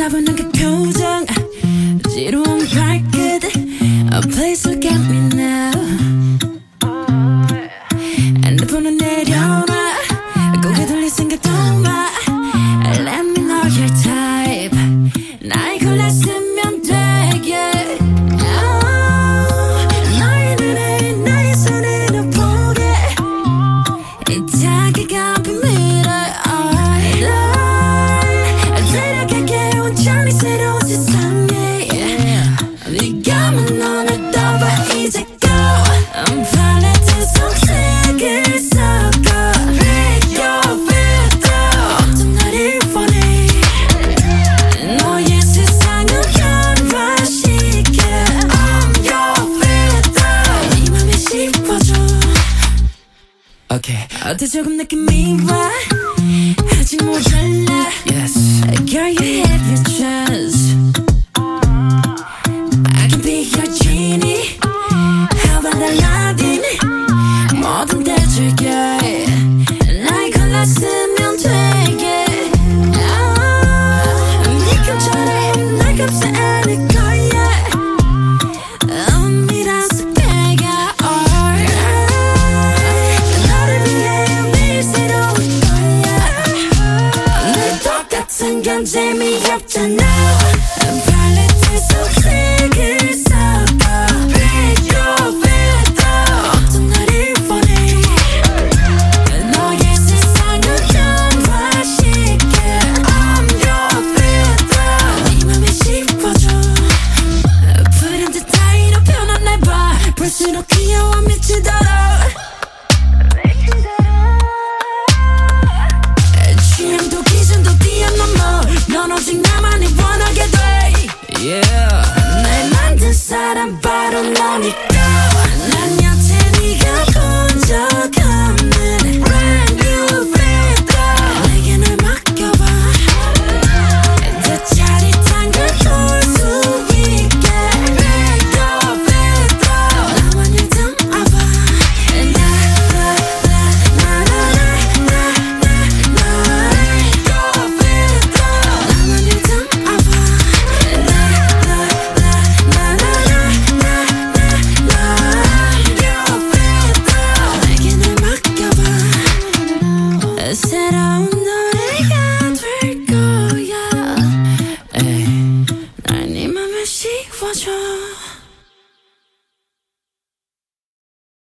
차분한 그 표정 지루한 발끝 Please look at me now 핸드폰은 내려놔 고개 돌릴 생각도 마 Let me know your type 나의 골랐으면 되게 너의 눈에 나의 손으로 보게 이 자기가 비밀을 데려갈게 온전히 새로운 세상에 네가 넌을 떠봐 이제 go 팔레트 속색을 섞어 Pick your filter 어떤 나를 원해 너의 세상을 변화시켜 I'm your filter 네 맘에 씹어줘 Okay. 어때 조금 느낌이 와 아직 모자라 Yes. Girl you have your charm